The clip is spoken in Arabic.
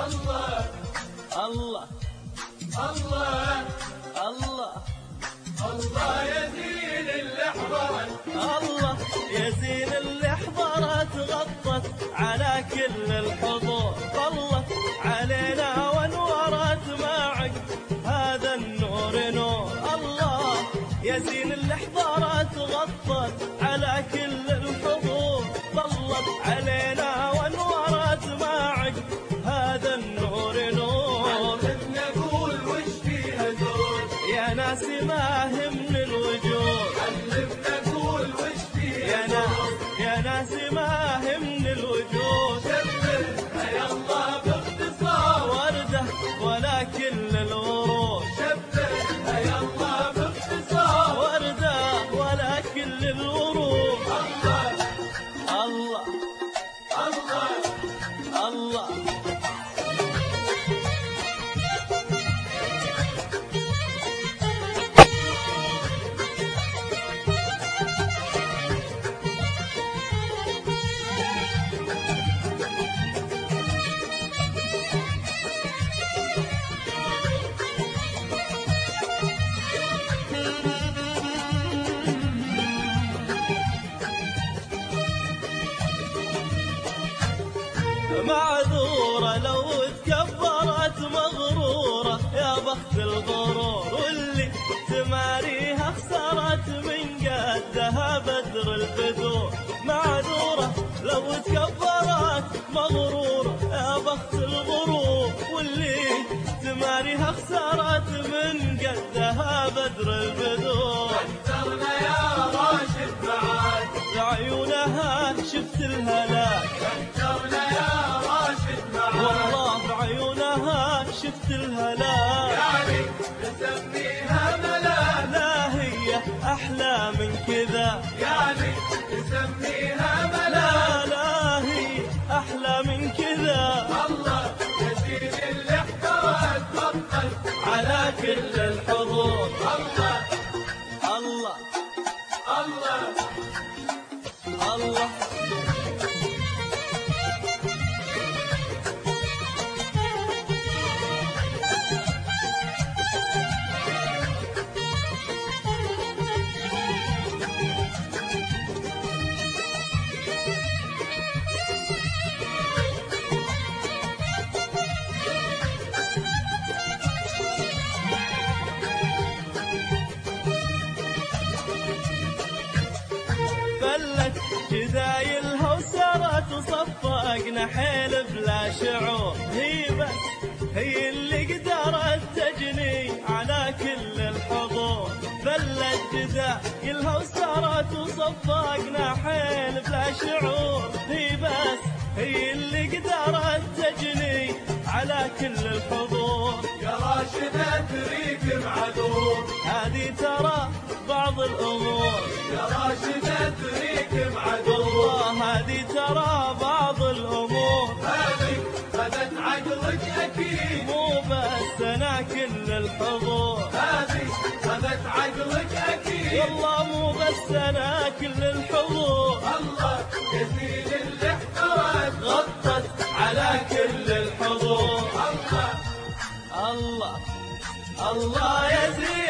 الله الله الله الله الله يا زين اللي حضرت، الله يا زين اللي حضرت، غطت على كل الحضور، طلت علينا وانورت معك هذا النور نور. الله يا زين اللي حضرت، غطت على كل الحضور، طلت علينا وانورت معك هذا النور نور. علمنا نقول وش فيها زود، يا ناس ما من الوجود، علمنا نقول وش فيها زود، يا ناس ما من الوجود. شبهها يا الله باختصار، وردة ولا كل الورود، شبهها يا الله باختصار، وردة ولا كل الورود. الله الله الله الله معذورة لو تكبرت مغرورة، يا بخت الغرور واللي تماريها خسرت من قدها بدر البدور. معذورة لو تكبرت مغرورة، يا بخت الغرور واللي تماريها خسرت من قدها بدر البدور. اكثرنا يا راشد معاك، بعيونها شفت الهلاك، اكثرنا يا راشد معاك، والله بعيونها شفت الهلاك. يعني نسميها ملاك، لا هي أحلى من كذا، يعني نسميها لا ملاك. لا هي أحلى من كذا. الله يا زين اللي احتوت بطل على كل الحضور. الله الله الله الله فلت جدايلها وسارت وصفقنا حيل بلا شعور. هي بس هي اللي قدرت تجني على كل الحضور. فلت جدايلها وسارت وصفقنا حيل بلا شعور. هي بس هي اللي قدرت تجني على كل الحضور. يا راشد ادريك معذور، هذه ترى بعض الأمور، يا راشد ادريك معذور، والله هذه ترى بعض الأمور. هذه خذت عقلك اكيد، مو بس أنا كل الحضور، هذه خذت عقلك اكيد. والله مو بس أنا كل الحضور. الله يا زين اللي احتوت غطت على كل الحضور. الله الله الله يا زين